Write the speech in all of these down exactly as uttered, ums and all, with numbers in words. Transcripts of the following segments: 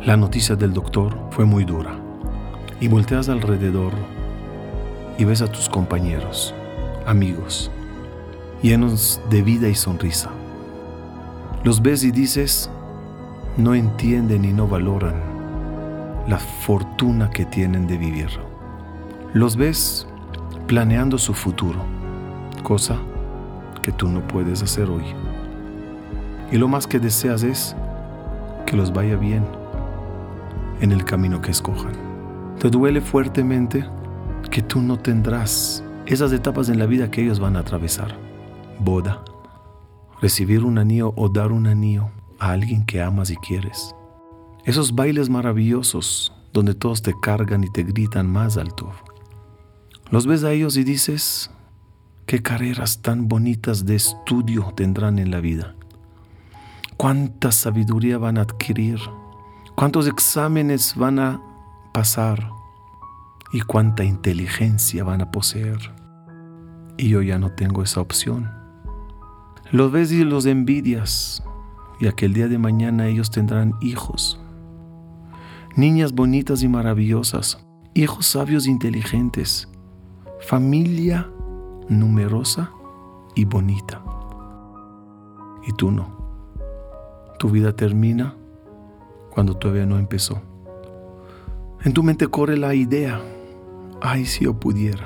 La noticia del doctor fue muy dura y volteas alrededor y ves a tus compañeros, amigos, llenos de vida y sonrisa. Los ves y dices, no entienden y no valoran la fortuna que tienen de vivir. Los ves planeando su futuro, cosa que tú no puedes hacer hoy. Y lo más que deseas es que los vaya bien en el camino que escojan. Te duele fuertemente que tú no tendrás esas etapas en la vida que ellos van a atravesar. Boda, recibir un anillo o dar un anillo a alguien que amas y quieres. Esos bailes maravillosos donde todos te cargan y te gritan más alto. Los ves a ellos y dices, qué carreras tan bonitas de estudio tendrán en la vida. Cuánta sabiduría van a adquirir. Cuántos exámenes van a pasar. Y cuánta inteligencia van a poseer. Y yo ya no tengo esa opción. Los ves y los envidias. Y aquel día de mañana ellos tendrán hijos. Niñas bonitas y maravillosas. Hijos sabios e inteligentes. Familia numerosa y bonita. Y tú no. Tu vida termina cuando todavía no empezó. En tu mente corre la idea, ay, si yo pudiera.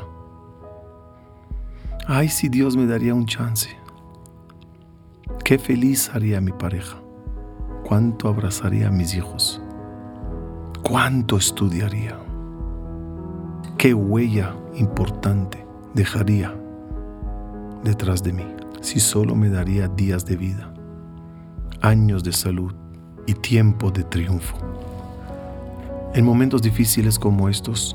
Ay, si Dios me daría un chance. Qué feliz haría a mi pareja. Cuánto abrazaría a mis hijos. Cuánto estudiaría. Qué huella importante dejaría detrás de mí si solo me daría días de vida, años de salud y tiempo de triunfo. En momentos difíciles como estos,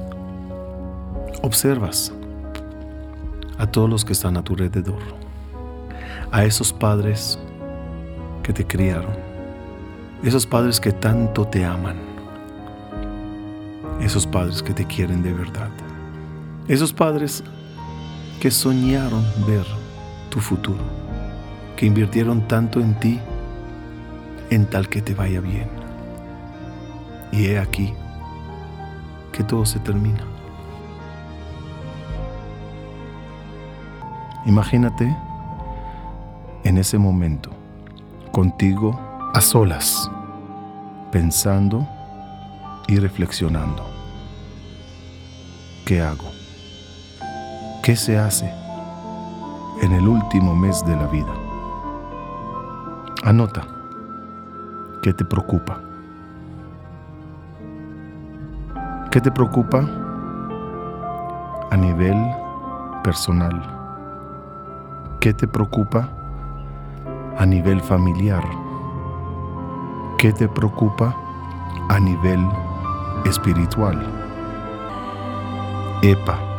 observas a todos los que están a tu alrededor, a esos padres que te criaron, esos padres que tanto te aman, esos padres que te quieren de verdad, esos padres que soñaron ver tu futuro, que invirtieron tanto en ti, en tal que te vaya bien. Y he aquí que todo se termina. Imagínate en ese momento, contigo a solas, pensando y reflexionando. ¿Qué hago? ¿Qué se hace en el último mes de la vida? Anota. ¿Qué te preocupa? ¿Qué te preocupa a nivel personal? ¿Qué te preocupa a nivel familiar? ¿Qué te preocupa a nivel espiritual? Epa.